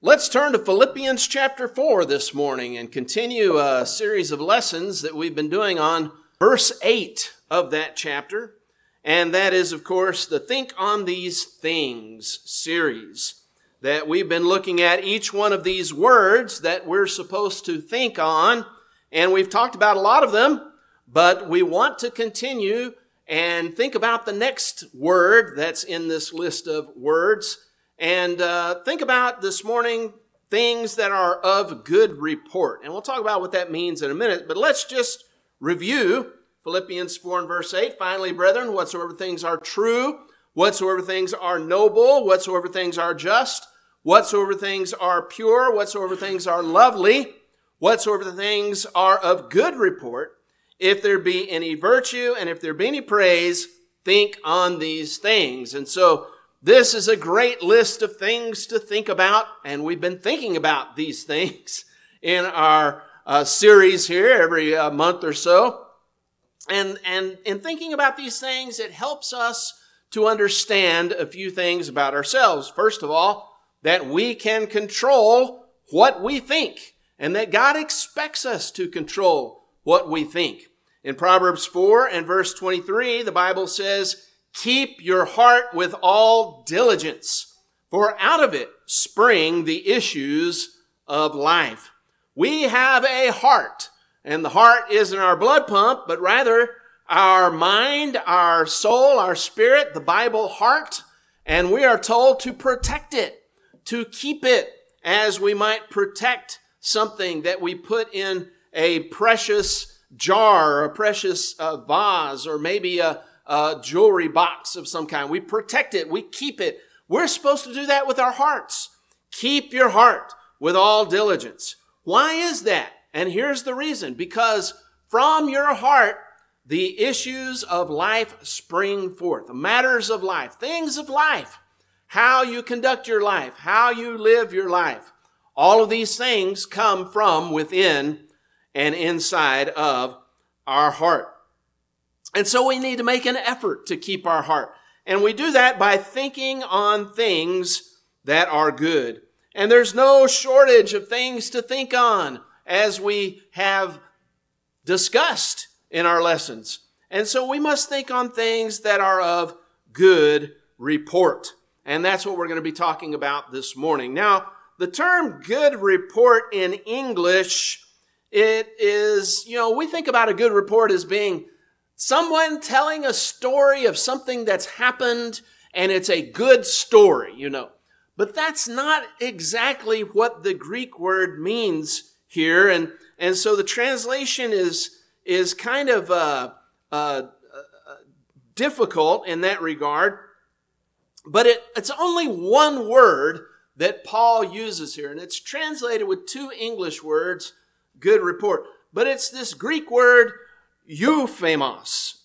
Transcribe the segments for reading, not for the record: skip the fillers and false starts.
Let's turn to Philippians chapter 4 this morning and continue a series of lessons that we've been doing on verse 8 of that chapter. And that is, of course, the Think on These Things series that we've been looking at each one of these words that we're supposed to think on. And we've talked about a lot of them, but we want to continue and think about the next word that's in this list of words. And think about this morning things that are of good report. And we'll talk about what that means in a minute. But let's just review Philippians 4 and verse 8. Finally, brethren, whatsoever things are true, whatsoever things are noble, whatsoever things are just, whatsoever things are pure, whatsoever things are lovely, whatsoever things are of good report, if there be any virtue and if there be any praise, think on these things. And so this is a great list of things to think about, and we've been thinking about these things in our series here every month or so. And in thinking about these things, it helps us to understand a few things about ourselves. First of all, that we can control what we think, and that God expects us to control what we think. In Proverbs 4 and verse 23, the Bible says, "Keep your heart with all diligence, for out of it spring the issues of life." We have a heart, and the heart isn't our blood pump, but rather our mind, our soul, our spirit, the Bible heart, and we are told to protect it, to keep it as we might protect something that we put in a precious jar, or a precious vase, or maybe a jewelry box of some kind. We protect it. We keep it. We're supposed to do that with our hearts. Keep your heart with all diligence. Why is that? And here's the reason. Because from your heart, the issues of life spring forth. The matters of life, things of life, how you conduct your life, how you live your life. All of these things come from within and inside of our heart. And so we need to make an effort to keep our heart. And we do that by thinking on things that are good. And there's no shortage of things to think on, as we have discussed in our lessons. And so we must think on things that are of good report. And that's what we're going to be talking about this morning. Now, the term good report in English, it is, we think about a good report as being someone telling a story of something that's happened, and it's a good story, But that's not exactly what the Greek word means here. And so the translation is kind of difficult in that regard. But it's only one word that Paul uses here. And it's translated with two English words, good report. But it's this Greek word, euphemos.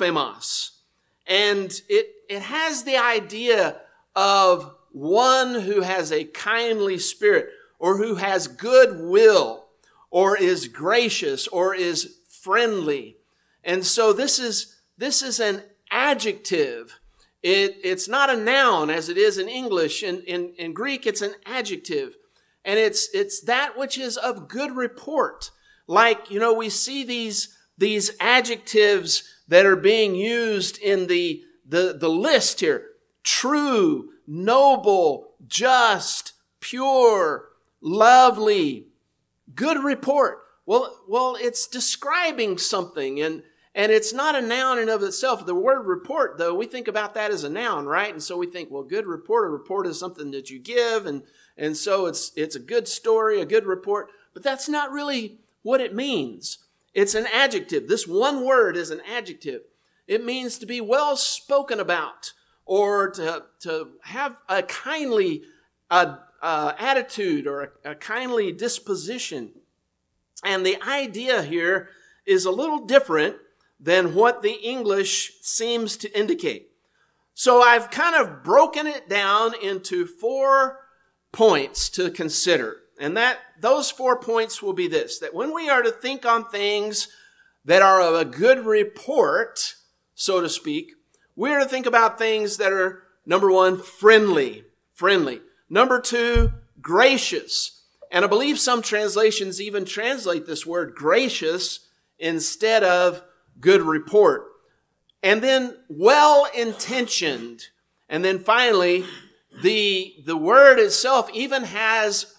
And it has the idea of one who has a kindly spirit, or who has good will, or is gracious, or is friendly. And so this is an adjective. It's not a noun as it is in English. In Greek, it's an adjective. And it's that which is of good report. Like, we see these adjectives that are being used in the list here. True, noble, just, pure, lovely, good report. Well, it's describing something, and it's not a noun in of itself. The word report, though, we think about that as a noun, right? And so we think, well, good report, a report is something that you give, and so it's a good story, a good report. But that's not really what it means. It's an adjective. This one word is an adjective. It means to be well spoken about, or to have a kindly attitude, or a kindly disposition. And the idea here is a little different than what the English seems to indicate. So I've kind of broken it down into 4 points to consider. And those 4 points will be this: that when we are to think on things that are of a good report, so to speak, we are to think about things that are, number 1, friendly. Number 2, gracious. And I believe some translations even translate this word gracious instead of good report. And then well-intentioned. And then finally, the word itself even has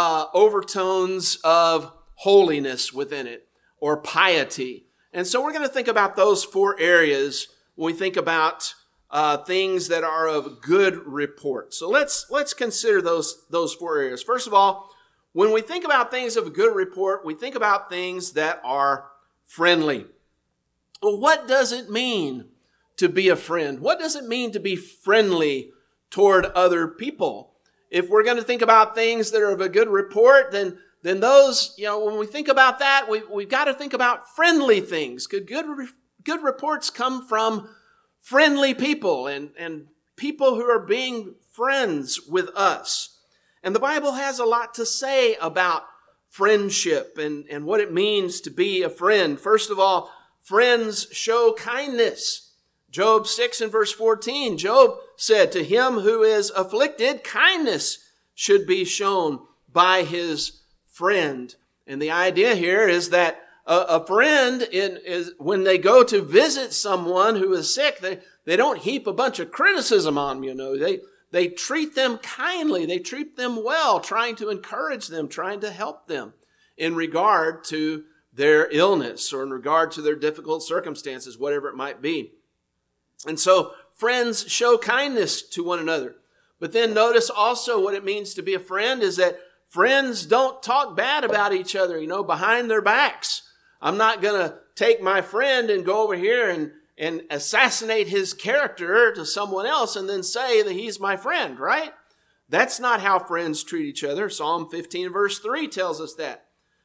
overtones of holiness within it, or piety. And so we're going to think about those four areas when we think about things that are of good report. So let's consider those four areas. First of all, when we think about things of a good report, we think about things that are friendly. Well, what does it mean to be a friend? What does it mean to be friendly toward other people? If we're going to think about things that are of a good report, then those, when we think about that, we've got to think about friendly things. Good reports come from friendly people and people who are being friends with us. And the Bible has a lot to say about friendship and what it means to be a friend. First of all, friends show kindness. Job 6 and verse 14, Job said, "To him who is afflicted, kindness should be shown by his friend." And the idea here is that a friend is when they go to visit someone who is sick, they don't heap a bunch of criticism on them, They treat them kindly. They treat them well, trying to encourage them, trying to help them in regard to their illness or in regard to their difficult circumstances, whatever it might be. And so friends show kindness to one another. But then notice also what it means to be a friend is that friends don't talk bad about each other, behind their backs. I'm not going to take my friend and go over here and assassinate his character to someone else and then say that he's my friend, right? That's not how friends treat each other. Psalm 15 verse 3 tells us that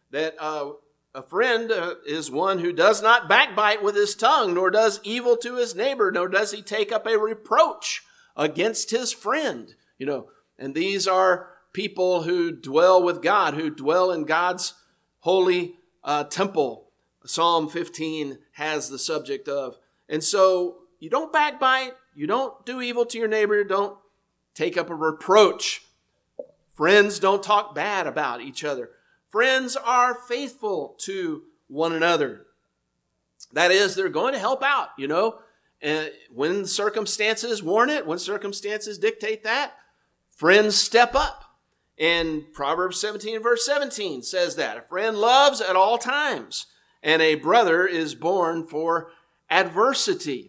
a friend is one who does not backbite with his tongue, nor does evil to his neighbor, nor does he take up a reproach against his friend. And these are people who dwell with God, who dwell in God's holy temple. Psalm 15 has the subject of. And so you don't backbite, you don't do evil to your neighbor, don't take up a reproach. Friends don't talk bad about each other. Friends are faithful to one another. That is, they're going to help out, and when circumstances warrant it, when circumstances dictate that, friends step up. And Proverbs 17 verse 17 says that a friend loves at all times, and a brother is born for adversity.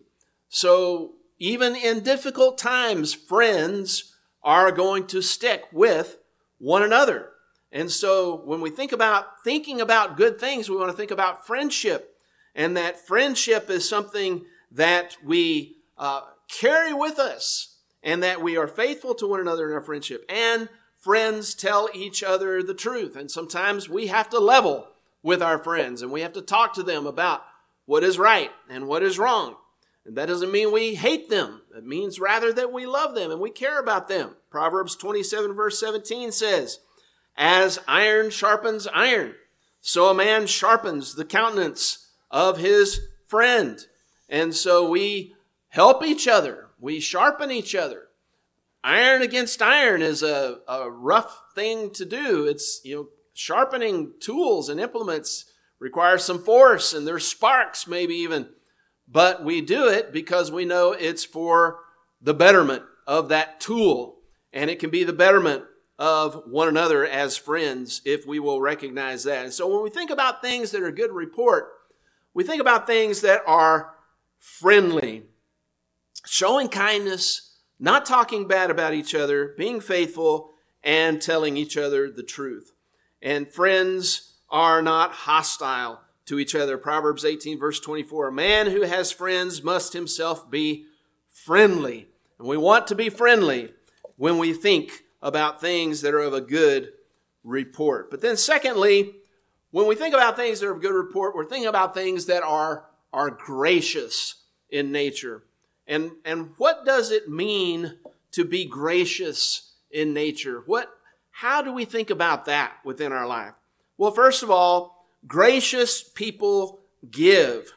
So even in difficult times, friends are going to stick with one another. And so when we think about thinking about good things, we want to think about friendship. And that friendship is something that we carry with us, and that we are faithful to one another in our friendship. And friends tell each other the truth. And sometimes we have to level with our friends, and we have to talk to them about what is right and what is wrong. And that doesn't mean we hate them. It means rather that we love them and we care about them. Proverbs 27 verse 17 says, "As iron sharpens iron, so a man sharpens the countenance of his friend." And so we help each other. We sharpen each other. Iron against iron is a rough thing to do. It's, sharpening tools and implements requires some force, and there's sparks maybe even. But we do it because we know it's for the betterment of that tool. And it can be the betterment of one another as friends if we will recognize that. And so when we think about things that are good report, we think about things that are friendly, showing kindness, not talking bad about each other, being faithful, and telling each other the truth. And friends are not hostile to each other. Proverbs 18 verse 24, "A man who has friends must himself be friendly." And we want to be friendly when we think about things that are of a good report. But then secondly, when we think about things that are of good report, we're thinking about things that are gracious in nature. And what does it mean to be gracious in nature? How do we think about that within our life? Well, first of all, gracious people give.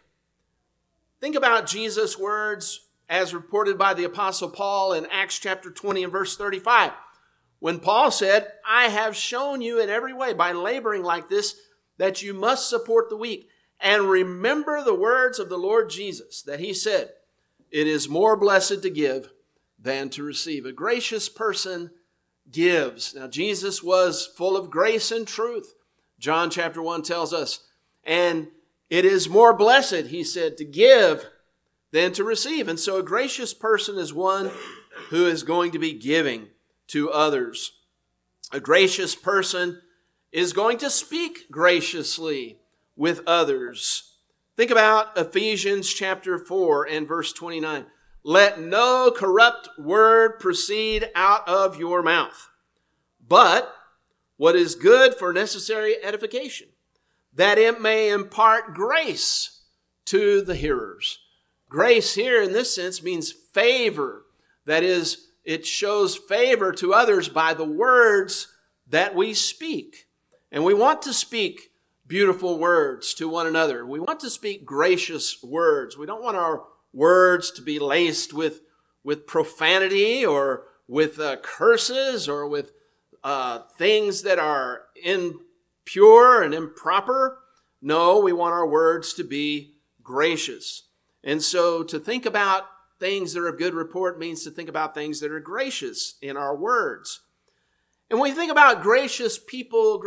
Think about Jesus' words as reported by the Apostle Paul in Acts chapter 20 and verse 35. when Paul said, I have shown you in every way by laboring like this that you must support the weak. And remember the words of the Lord Jesus that he said, it is more blessed to give than to receive. A gracious person gives. Now, Jesus was full of grace and truth. John chapter 1 tells us, and it is more blessed, he said, to give than to receive. And so a gracious person is one who is going to be giving to others. A gracious person is going to speak graciously with others. Think about Ephesians chapter 4 and verse 29. Let no corrupt word proceed out of your mouth, but what is good for necessary edification, that it may impart grace to the hearers. Grace here in this sense means favor. That is, it shows favor to others by the words that we speak. And we want to speak beautiful words to one another. We want to speak gracious words. We don't want our words to be laced with profanity or with curses or with things that are impure and improper. No, we want our words to be gracious. And so to think about things that are of good report means to think about things that are gracious in our words. And when we think about gracious people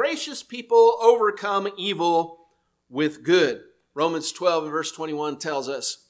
overcome evil with good. Romans 12 verse 21 tells us,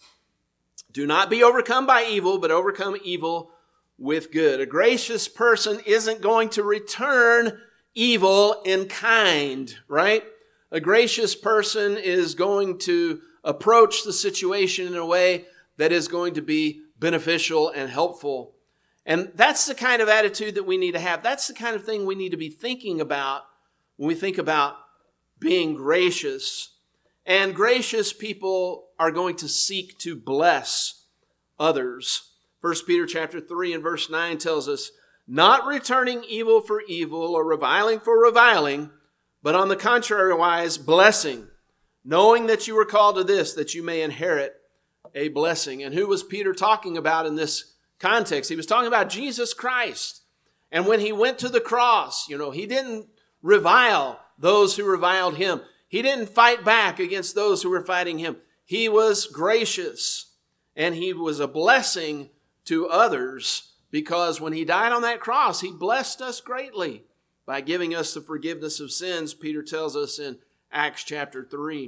do not be overcome by evil, but overcome evil with good. A gracious person isn't going to return evil in kind, right? A gracious person is going to approach the situation in a way that is going to be beneficial and helpful. And that's the kind of attitude that we need to have. That's the kind of thing we need to be thinking about when we think about being gracious. And gracious people are going to seek to bless others. 1 Peter chapter 3 and verse 9 tells us, not returning evil for evil or reviling for reviling, but on the contrary wise, blessing, knowing that you were called to this, that you may inherit a blessing. And who was Peter talking about in this context? He was talking about Jesus Christ. And when he went to the cross, he didn't revile those who reviled him. He didn't fight back against those who were fighting him. He was gracious and he was a blessing to others because when he died on that cross, he blessed us greatly by giving us the forgiveness of sins, Peter tells us in Acts chapter 3.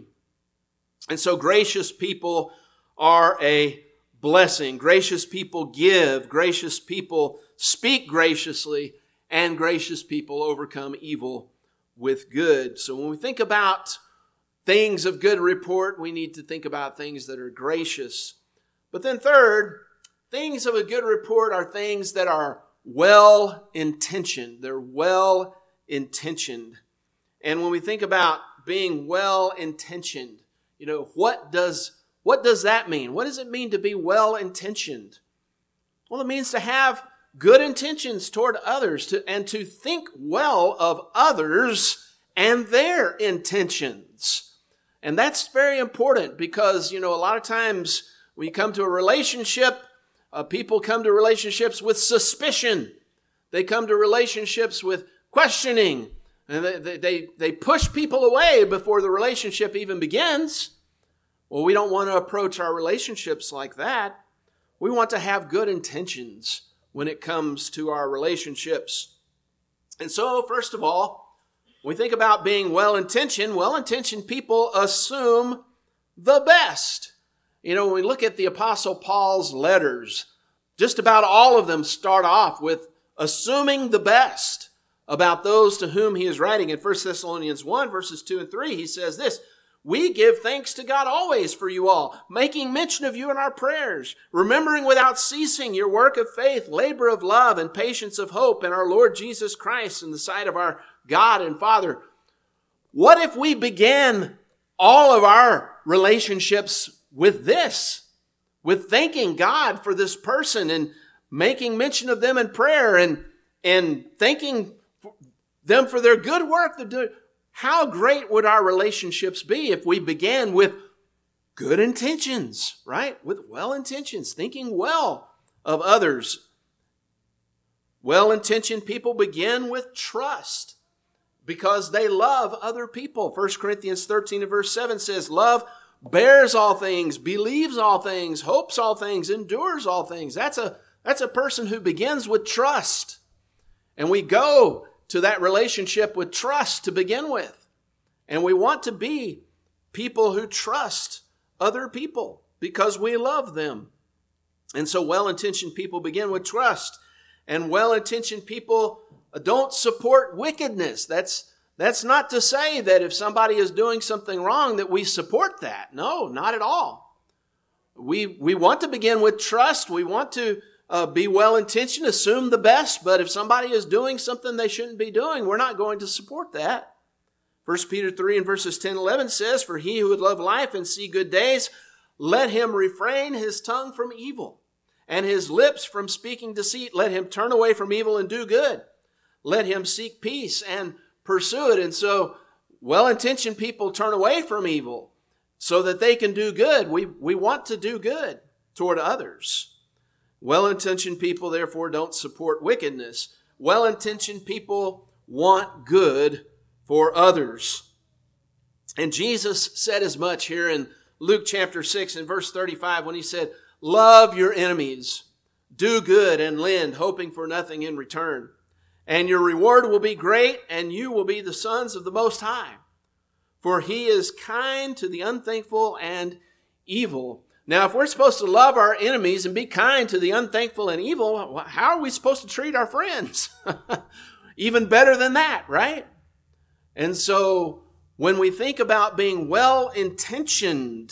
And so gracious people are a blessing. Gracious people give. Gracious people speak graciously. And gracious people overcome evil with good. So when we think about things of good report, we need to think about things that are gracious. But then third, things of a good report are things that are well-intentioned. They're well-intentioned. And when we think about being well-intentioned, what does that mean? What does it mean to be well-intentioned? Well, it means to have good intentions toward others and to think well of others and their intentions. And that's very important because, a lot of times when you come to a relationship, people come to relationships with suspicion. They come to relationships with questioning. And they push people away before the relationship even begins. Well, we don't want to approach our relationships like that. We want to have good intentions when it comes to our relationships. And so, first of all, when we think about being well-intentioned people assume the best. When we look at the Apostle Paul's letters, just about all of them start off with assuming the best about those to whom he is writing. In 1 Thessalonians 1, verses 2 and 3, he says this, we give thanks to God always for you all, making mention of you in our prayers, remembering without ceasing your work of faith, labor of love, and patience of hope in our Lord Jesus Christ in the sight of our God and Father. What if we began all of our relationships with this, with thanking God for this person and making mention of them in prayer and thanking them for their good work they're doing? How great would our relationships be if we began with good intentions, right? With well intentions, thinking well of others. Well-intentioned people begin with trust because they love other people. 1 Corinthians 13 and verse 7 says, love bears all things, believes all things, hopes all things, endures all things. That's a person who begins with trust. And we go to that relationship with trust to begin with. And we want to be people who trust other people because we love them. And so well-intentioned people begin with trust. And well-intentioned people don't support wickedness. That's not to say that if somebody is doing something wrong that we support that. No, not at all. We want to begin with trust. We want to be well-intentioned, assume the best. But if somebody is doing something they shouldn't be doing, we're not going to support that. 1 Peter 3 and verses 10 and 11 says, for he who would love life and see good days, let him refrain his tongue from evil and his lips from speaking deceit. Let him turn away from evil and do good. Let him seek peace and pursue it. And so well-intentioned people turn away from evil so that they can do good. We want to do good toward others. Well-intentioned people, therefore, don't support wickedness. Well-intentioned people want good for others. And Jesus said as much here in Luke chapter 6 and verse 35 when he said, love your enemies, do good and lend, hoping for nothing in return. And your reward will be great, and you will be the sons of the Most High. For he is kind to the unthankful and evil. Now, if we're supposed to love our enemies and be kind to the unthankful and evil, how are we supposed to treat our friends? Even better than that, right? And so when we think about being well-intentioned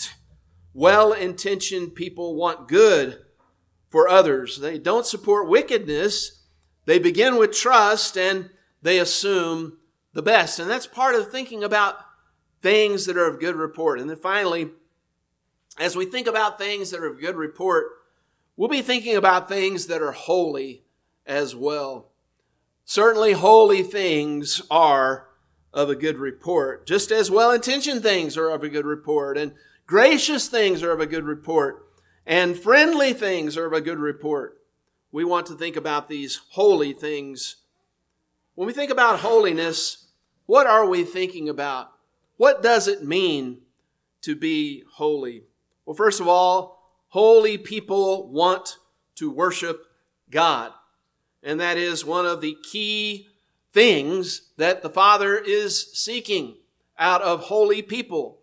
people want good for others. They don't support wickedness. They begin with trust and they assume the best. And that's part of thinking about things that are of good report. And then finally, as we think about things that are of good report, we'll be thinking about things that are holy as well. Certainly holy things are of a good report, just as well-intentioned things are of a good report, and gracious things are of a good report, and friendly things are of a good report. We want to think about these holy things. When we think about holiness, what are we thinking about? What does it mean to be holy? Well, first of all, holy people want to worship God. And that is one of the key things that the Father is seeking out of holy people.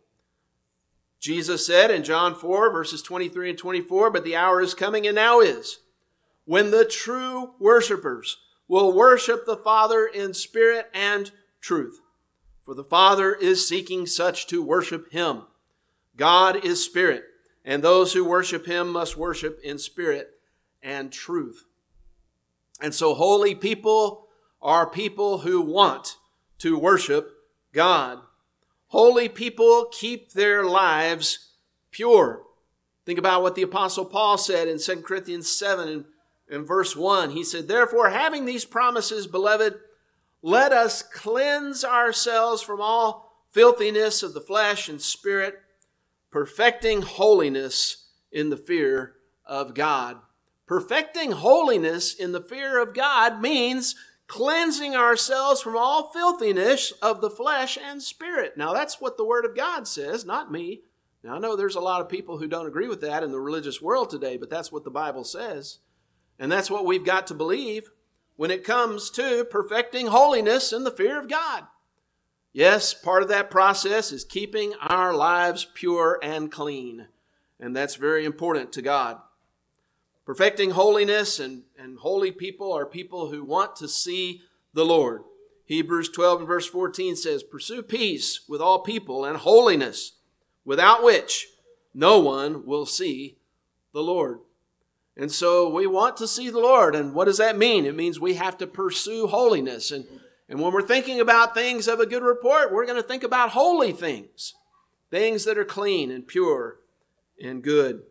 Jesus said in John 4, verses 23 and 24, but the hour is coming and now is, when the true worshipers will worship the Father in spirit and truth. For the Father is seeking such to worship him. God is spirit, and those who worship him must worship in spirit and truth. And so holy people are people who want to worship God. Holy people keep their lives pure. Think about what the Apostle Paul said in 2 Corinthians 7 and verse 1. He said, therefore, having these promises, beloved, let us cleanse ourselves from all filthiness of the flesh and spirit, perfecting holiness in the fear of God. Perfecting holiness in the fear of God means cleansing ourselves from all filthiness of the flesh and spirit. Now, that's what the Word of God says, not me. Now, I know there's a lot of people who don't agree with that in the religious world today, but that's what the Bible says. And that's what we've got to believe when it comes to perfecting holiness in the fear of God. Yes, part of that process is keeping our lives pure and clean. And that's very important to God. Perfecting holiness and holy people are people who want to see the Lord. Hebrews 12 and verse 14 says, pursue peace with all people and holiness, without which no one will see the Lord. And so we want to see the Lord. And what does that mean? It means we have to pursue holiness. And when we're thinking about things of a good report, we're going to think about holy things. Things that are clean and pure and good.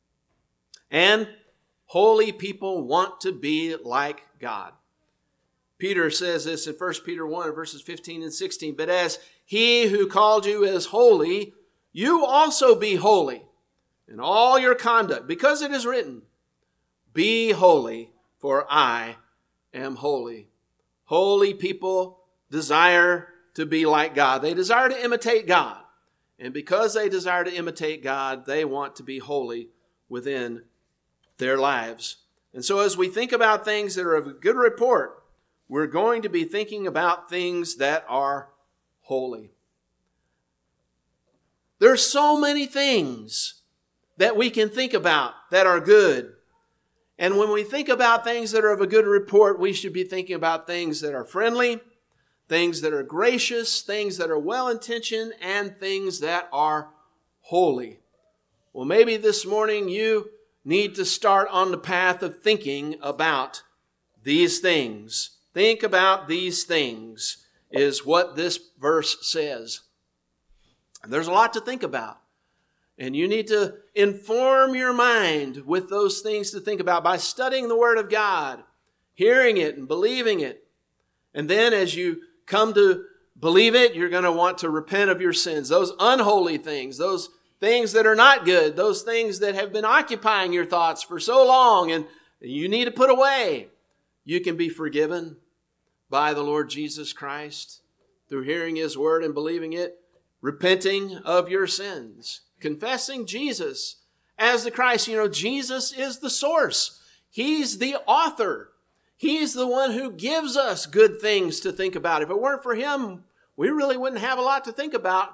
And holy people want to be like God. Peter says this in 1 Peter 1, verses 15 and 16. But as he who called you is holy, you also be holy in all your conduct, because it is written, be holy, for I am holy. Holy people desire to be like God. They desire to imitate God. And because they desire to imitate God, they want to be holy within their lives. And so as we think about things that are of a good report, we're going to be thinking about things that are holy. There's so many things that we can think about that are good. And when we think about things that are of a good report, we should be thinking about things that are friendly, things that are gracious, things that are well-intentioned, and things that are holy. Well, maybe this morning you need to start on the path of thinking about these things. Think about these things is what this verse says. There's a lot to think about. And you need to inform your mind with those things to think about by studying the Word of God, hearing it and believing it. And then as you come to believe it, you're going to want to repent of your sins. Those unholy things, those things that are not good, those things that have been occupying your thoughts for so long and you need to put away. You can be forgiven by the Lord Jesus Christ through hearing His Word and believing it, repenting of your sins, confessing Jesus as the Christ. You know, Jesus is the source. He's the author. He's the one who gives us good things to think about. If it weren't for Him, we really wouldn't have a lot to think about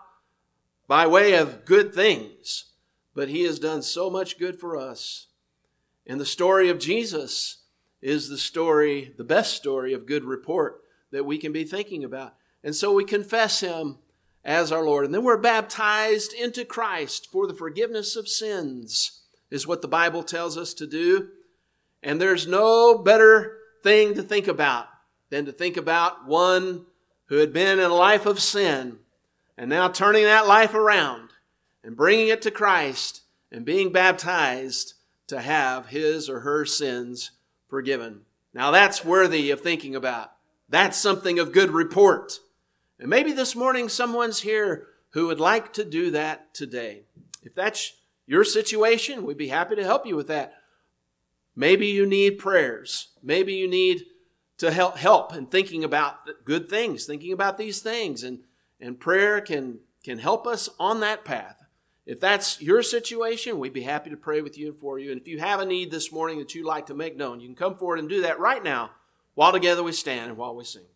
by way of good things. But He has done so much good for us. And the story of Jesus is the best story of good report that we can be thinking about. And so we confess Him as our Lord. And then we're baptized into Christ for the forgiveness of sins, is what the Bible tells us to do. And there's no better thing to think about than to think about one who had been in a life of sin and now turning that life around and bringing it to Christ and being baptized to have his or her sins forgiven. Now that's worthy of thinking about. That's something of good report. And maybe this morning someone's here who would like to do that today. If that's your situation, we'd be happy to help you with that. Maybe you need prayers. Maybe you need to help in thinking about good things, thinking about these things. And prayer can help us on that path. If that's your situation, we'd be happy to pray with you and for you. And if you have a need this morning that you'd like to make known, you can come forward and do that right now while together we stand and while we sing.